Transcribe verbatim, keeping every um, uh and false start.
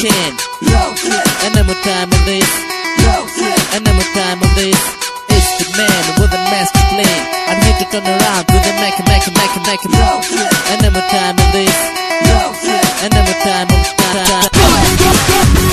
can. And then what time of this? And then what time of this? It's the man with a master plan. I'm here to turn around with a make, make, make, make, make. And then what time of this? And then what time of time?